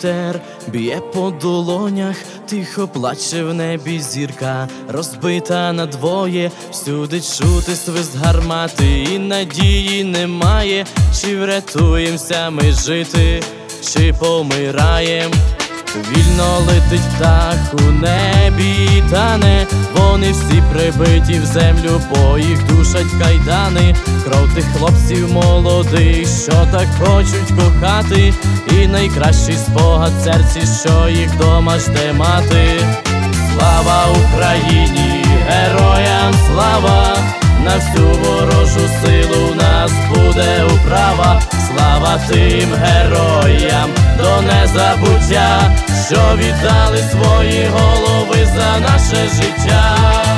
вітер б'є по долонях, тихо плаче в небі зірка, розбита надвоє, всюди чути свист гармати, і надії немає, чи врятуємося ми жити, чи помираєм. Вільно летить птах у небі, тане, вони всі прибиті в землю, бо їх душать кайдани. Кров тих хлопців молодих, що так хочуть кохати, і найкращий спогад в серці, що їх дома жде мати. Слава Україні, героям слава, на всю ворожу силу нас буде управа. Слава тим героям до незабуття, що віддали свої голови за наше життя.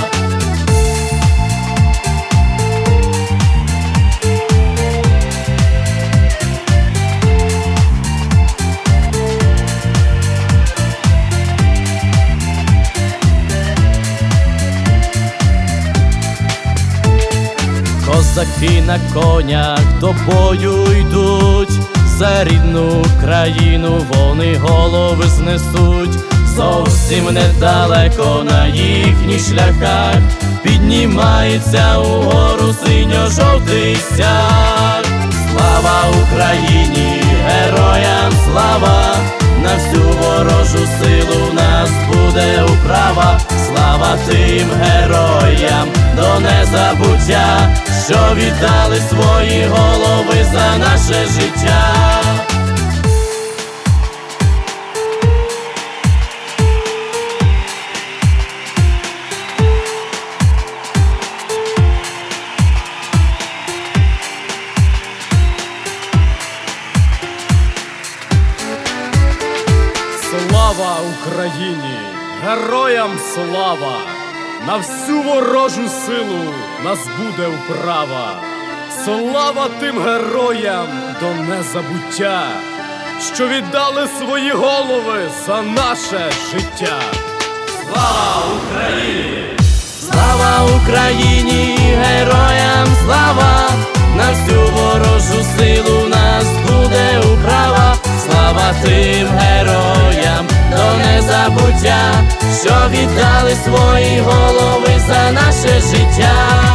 Козаки на конях до бою йдуть, за рідну країну вони голови знесуть. Зовсім недалеко на їхніх шляхах піднімається угору синьо-жовтий стяг. Слава Україні, героям слава, на всю ворожу силу нас буде управа. Слава тим героям до незабуття, що віддали свої голови за наше життя. Слава Україні! Героям слава! На всю ворожу силу нас буде управа. Слава тим героям до незабуття, що віддали свої голови за наше життя. Слава Україні! Слава Україні, героям слава, на всю ворожу силу нас буде управа. Слава тим героям до незабуття, що віддали свої голови за наше життя.